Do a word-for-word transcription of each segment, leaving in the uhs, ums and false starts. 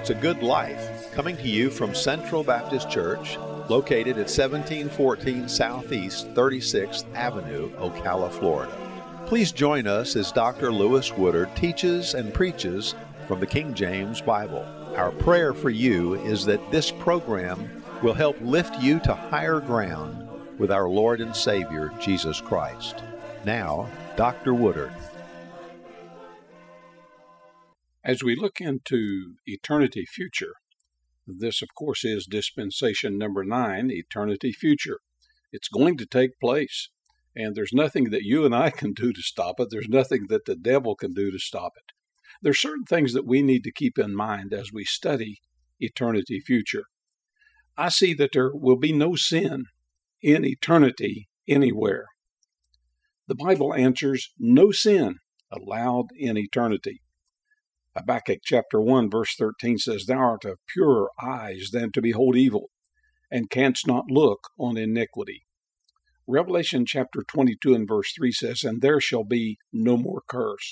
to Good Life, coming to you from Central Baptist Church, located at seventeen fourteen Southeast thirty-sixth Avenue, Ocala, Florida. Please join us as Doctor Lewis Woodard teaches and preaches from the King James Bible. Our prayer for you is that this program will help lift you to higher ground with our Lord and Savior, Jesus Christ. Now, Doctor Woodard. As we look into eternity future, this, of course, is dispensation number nine, eternity future. It's going to take place, and there's nothing that you and I can do to stop it. There's nothing that the devil can do to stop it. There's certain things that we need to keep in mind as we study eternity future. I see that there will be no sin in eternity anywhere. The Bible answers no sin allowed in eternity. Habakkuk chapter one verse thirteen says, "Thou art of purer eyes than to behold evil, and canst not look on iniquity." Revelation chapter twenty-two and verse three says, "And there shall be no more curse."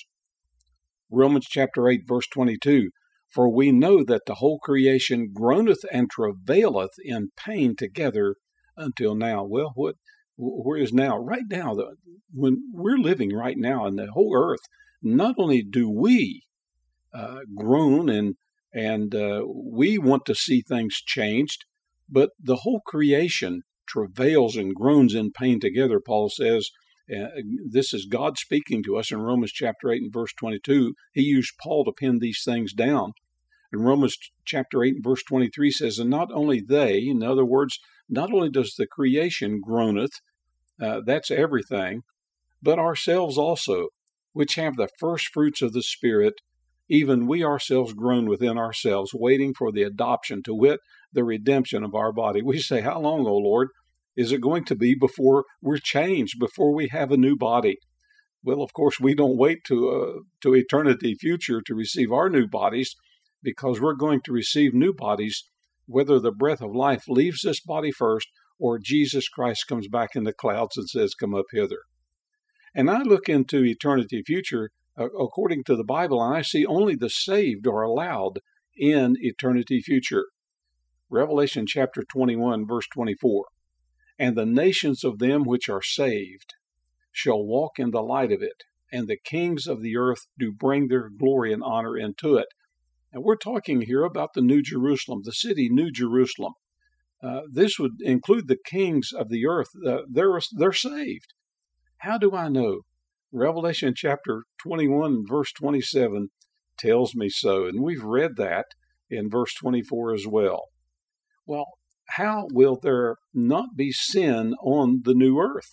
Romans chapter eight verse twenty-two, "For we know that the whole creation groaneth and travaileth in pain together until now." Well, what where is now? Right now, the, when we're living right now in the whole earth, not only do we Uh, groan and and uh, we want to see things changed, but the whole creation travails and groans in pain together. Paul says, uh, this is God speaking to us in Romans chapter eight and verse twenty-two. He used Paul to pin these things down. And Romans chapter eight and verse twenty-three says, "And not only they," in other words, not only does the creation groaneth, uh, that's everything, but ourselves also, which have the first fruits of the Spirit, even we ourselves groan within ourselves, waiting for the adoption, to wit, the redemption of our body. We say, how long, O Lord, is it going to be before we're changed, before we have a new body? Well, of course, we don't wait to uh, to eternity future to receive our new bodies, because we're going to receive new bodies whether the breath of life leaves this body first or Jesus Christ comes back in the clouds and says, "Come up hither." And I look into eternity future according to the Bible, and I see only the saved are allowed in eternity future. Revelation chapter twenty-one, verse twenty-four, "And the nations of them which are saved shall walk in the light of it, and the kings of the earth do bring their glory and honor into it." And we're talking here about the New Jerusalem, the city New Jerusalem. Uh, this would include the kings of the earth. Uh, they're, they're saved. How do I know? Revelation chapter twenty-one, verse twenty-seven tells me so, and we've read that in verse twenty-four as well. Well, how will there not be sin on the new earth?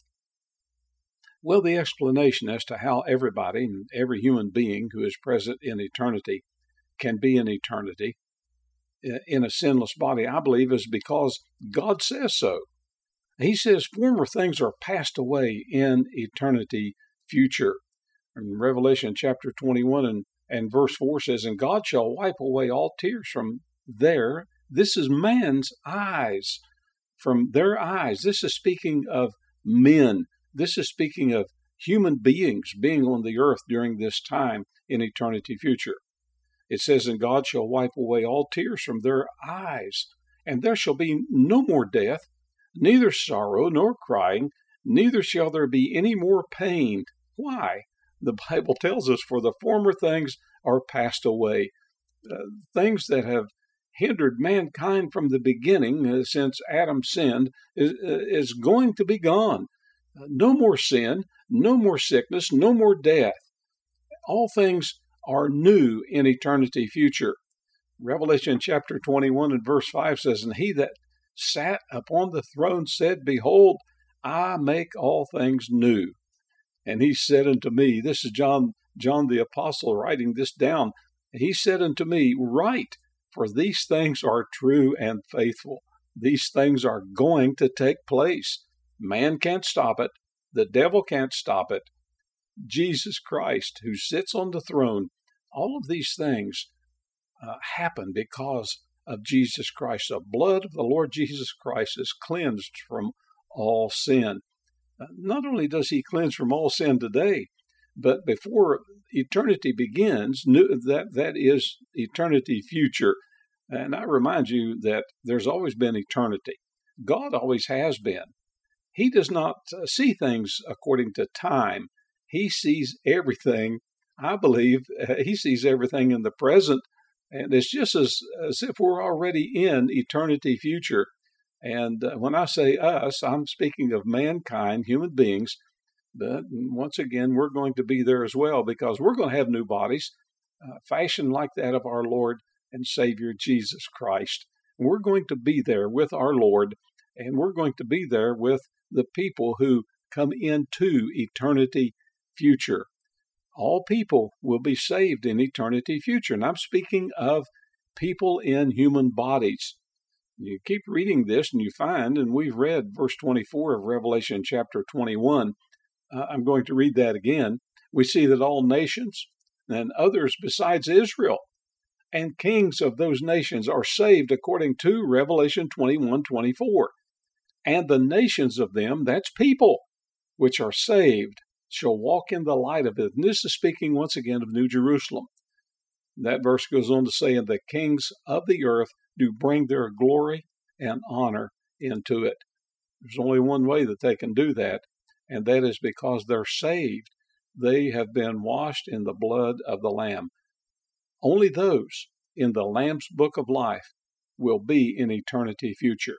Well, the explanation as to how everybody, every human being who is present in eternity, can be in eternity in a sinless body, I believe, is because God says so. He says former things are passed away in eternity future. In Revelation chapter twenty-one and, and verse four says, "And God shall wipe away all tears from their," this is man's eyes, "from their eyes." This is speaking of men. This is speaking of human beings being on the earth during this time in eternity future. It says, "And God shall wipe away all tears from their eyes, and there shall be no more death, neither sorrow nor crying, neither shall there be any more pain." Why? The Bible tells us, "For the former things are passed away." Uh, things that have hindered mankind from the beginning, uh, since Adam sinned, is, uh, is going to be gone. Uh, no more sin, no more sickness, no more death. All things are new in eternity future. Revelation chapter twenty-one and verse five says, "And he that sat upon the throne said, Behold, I make all things new. And he said unto me," this is John, John the Apostle writing this down, "He said unto me, Write, for these things are true and faithful." These things are going to take place. Man can't stop it. The devil can't stop it. Jesus Christ, who sits on the throne, all of these things uh, happen because of Jesus Christ. The blood of the Lord Jesus Christ is cleansed from all sin. Not only does he cleanse from all sin today, but before eternity begins, that, that is eternity future, And I remind you that there's always been eternity. God always has been. He does not uh, see things according to time. He sees everything, I believe, uh, he sees everything in the present. And it's just as, as if we're already in eternity future. And uh, when I say us, I'm speaking of mankind, human beings. But once again, we're going to be there as well, because we're going to have new bodies uh, fashioned like that of our Lord and Savior Jesus Christ. We're going to be there with our Lord, and we're going to be there with the people who come into eternity future. All people will be saved in eternity future. And I'm speaking of people in human bodies. You keep reading this and you find, and we've read verse twenty-four of Revelation chapter twenty-one. Uh, I'm going to read that again. We see that all nations and others besides Israel and kings of those nations are saved according to Revelation twenty-one twenty-four. And the nations of them, that's people, which are saved, shall walk in the light of it. And this is speaking once again of New Jerusalem. That verse goes on to say, and the kings of the earth do bring their glory and honor into it. There's only one way that they can do that, and that is because they're saved. They have been washed in the blood of the Lamb. Only those in the Lamb's book of life will be in eternity future.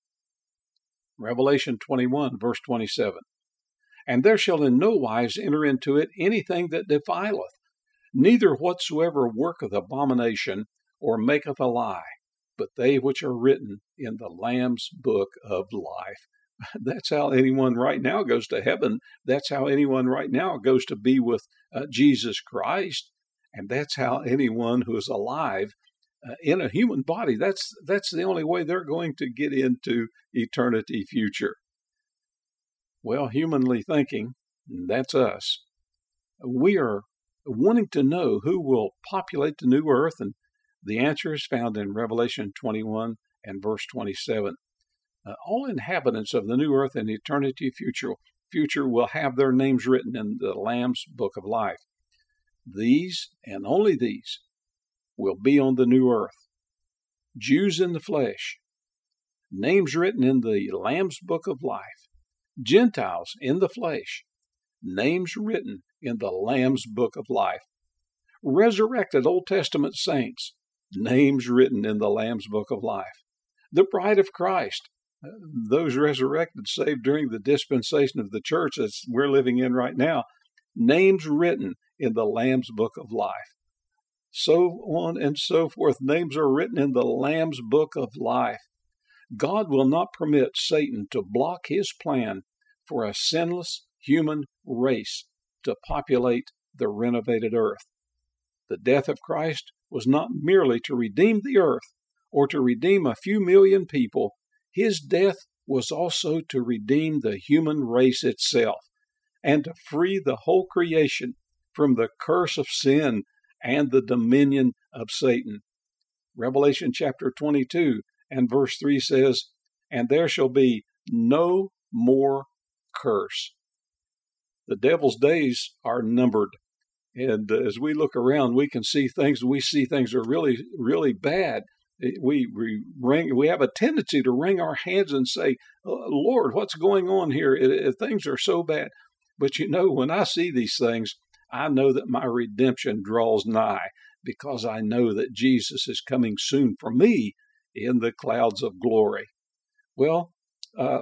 Revelation twenty-one, verse twenty-seven. And there shall in no wise enter into it anything that defileth, neither whatsoever worketh abomination or maketh a lie, but they which are written in the Lamb's book of life. That's how anyone right now goes to heaven. That's how anyone right now goes to be with uh, Jesus Christ. And that's how anyone who is alive uh, in a human body, that's that's the only way they're going to get into eternity future. Well, humanly thinking, that's us. We are wanting to know who will populate the new earth, and the answer is found in Revelation twenty-one and verse twenty-seven. Uh, all inhabitants of the new earth and eternity future, future will have their names written in the Lamb's book of life. These, and only these, will be on the new earth. Jews in the flesh, names written in the Lamb's book of life. Gentiles in the flesh, names written in the Lamb's book of life. Resurrected Old Testament saints, names written in the Lamb's book of life. The bride of Christ, those resurrected, saved during the dispensation of the church that we're living in right now, names written in the Lamb's book of life. So on and so forth, names are written in the Lamb's book of life. God will not permit Satan to block his plan for a sinless human race to populate the renovated earth. The death of Christ was not merely to redeem the earth or to redeem a few million people. His death was also to redeem the human race itself and to free the whole creation from the curse of sin and the dominion of Satan. Revelation chapter twenty-two and verse three says, and there shall be no more curse. The devil's days are numbered. And as we look around, we can see things, we see things are really, really bad. We, we, wring, we have a tendency to wring our hands and say, oh, Lord, what's going on here? It, it, things are so bad. But you know, when I see these things, I know that my redemption draws nigh, because I know that Jesus is coming soon for me in the clouds of glory. Well, uh,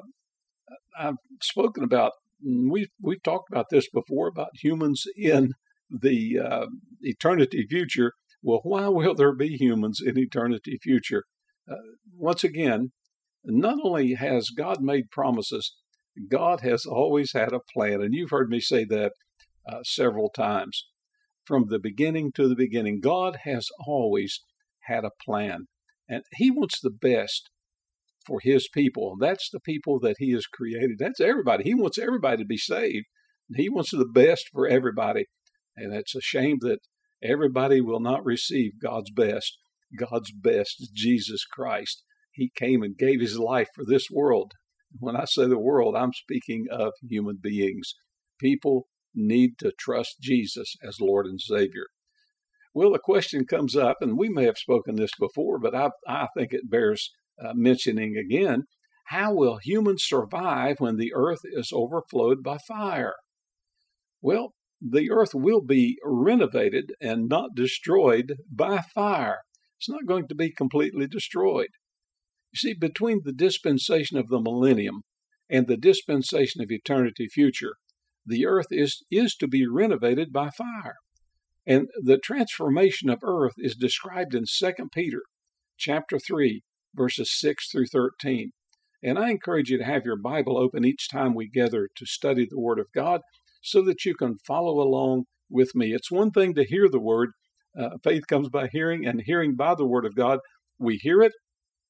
I've spoken about, we've, we've talked about this before, about humans in the uh, eternity future. Well, why will there be humans in eternity future? Uh, once again, not only has God made promises, God has always had a plan. And you've heard me say that uh, several times. From the beginning to the beginning, God has always had a plan. And he wants the best for his people. That's the people that he has created. That's everybody. He wants everybody to be saved. He wants the best for everybody. And it's a shame that everybody will not receive God's best. God's best is Jesus Christ. He came and gave his life for this world. When I say the world, I'm speaking of human beings. People need to trust Jesus as Lord and Savior. Well, the question comes up, and we may have spoken this before, but I, I think it bears uh, mentioning again. How will humans survive when the earth is overflowed by fire? Well, the earth will be renovated and not destroyed by fire. It's not going to be completely destroyed. You see, between the dispensation of the millennium and the dispensation of eternity future, the earth is, is to be renovated by fire. And the transformation of earth is described in Second Peter chapter three, verses six through thirteen. And I encourage you to have your Bible open each time we gather to study the Word of God so that you can follow along with me. It's one thing to hear the Word. Uh, faith comes by hearing, and hearing by the Word of God. We hear it,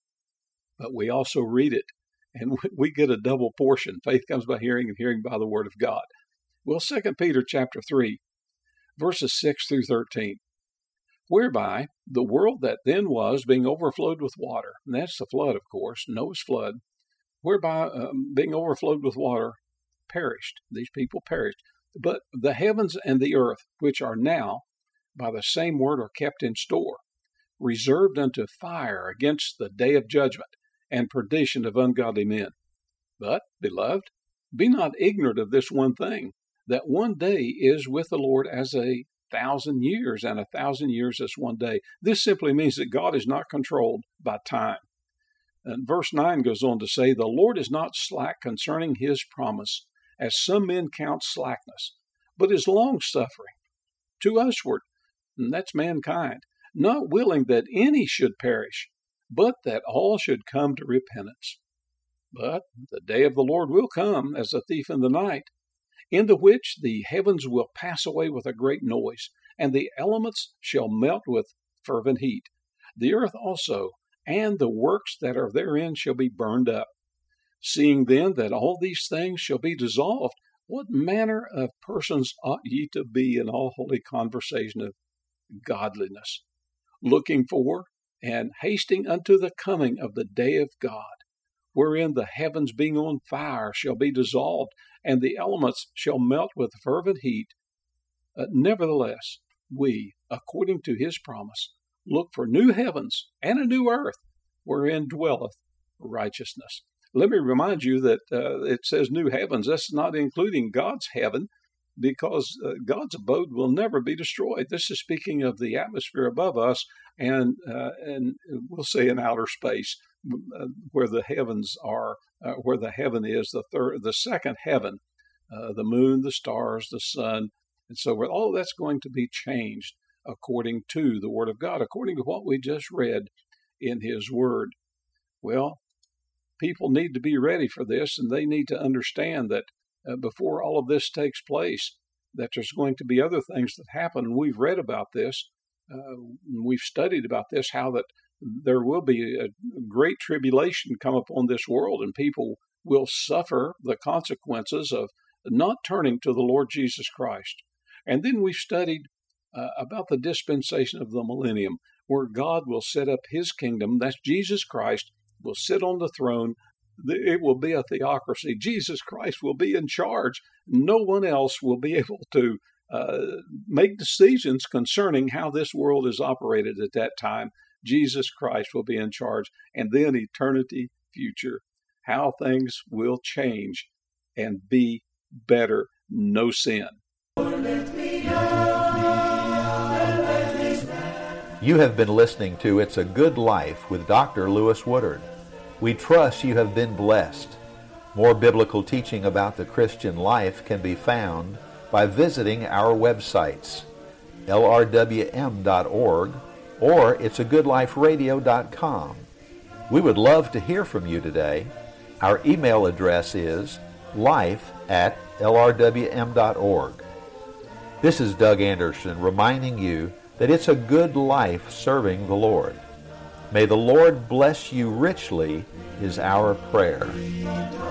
but we also read it. And we get a double portion. Faith comes by hearing, and hearing by the Word of God. Well, Second Peter chapter three, verses six through thirteen. Whereby the world that then was, being overflowed with water, and that's the flood, of course, Noah's flood, whereby um, being overflowed with water, perished. These people perished. But the heavens and the earth, which are now, by the same word, are kept in store, reserved unto fire against the day of judgment and perdition of ungodly men. But, beloved, be not ignorant of this one thing, that one day is with the Lord as a thousand years, and a thousand years as one day. This simply means that God is not controlled by time. And verse nine goes on to say, the Lord is not slack concerning his promise, as some men count slackness, but is long-suffering to usward, and that's mankind, not willing that any should perish, but that all should come to repentance. But the day of the Lord will come as a thief in the night, in the which the heavens will pass away with a great noise, and the elements shall melt with fervent heat. The earth also, and the works that are therein shall be burned up. Seeing then that all these things shall be dissolved, what manner of persons ought ye to be in all holy conversation of godliness, looking for and hasting unto the coming of the day of God, wherein the heavens being on fire shall be dissolved, and the elements shall melt with fervent heat. Uh, nevertheless, we, according to his promise, look for new heavens and a new earth, wherein dwelleth righteousness. Let me remind you that uh, it says new heavens. That's not including God's heaven, because uh, God's abode will never be destroyed. This is speaking of the atmosphere above us, and uh, and we'll say in outer space, uh, where the heavens are, uh, where the heaven is, the third, the second heaven, uh, the moon, the stars, the sun, and so forth. All that's going to be changed according to the Word of God, according to what we just read in His Word. Well, people need to be ready for this, and they need to understand that uh, before all of this takes place, that there's going to be other things that happen. And we've read about this. Uh, we've studied about this, how that there will be a great tribulation come upon this world, and people will suffer the consequences of not turning to the Lord Jesus Christ. And then we've studied uh, about the dispensation of the millennium, where God will set up His kingdom. That's Jesus Christ will sit on the throne. It will be a theocracy. Jesus Christ will be in charge. No one else will be able to uh, make decisions concerning how this world is operated at that time. Jesus Christ will be in charge. And then eternity future, how things will change and be better. No sin. You have been listening to It's a Good Life with Doctor Lewis Woodard. We trust you have been blessed. More biblical teaching about the Christian life can be found by visiting our websites, L R W M dot org or it's a good life radio dot com. We would love to hear from you today. Our email address is life at L R W M dot org. This is Doug Anderson reminding you that it's a good life serving the Lord. May the Lord bless you richly is our prayer.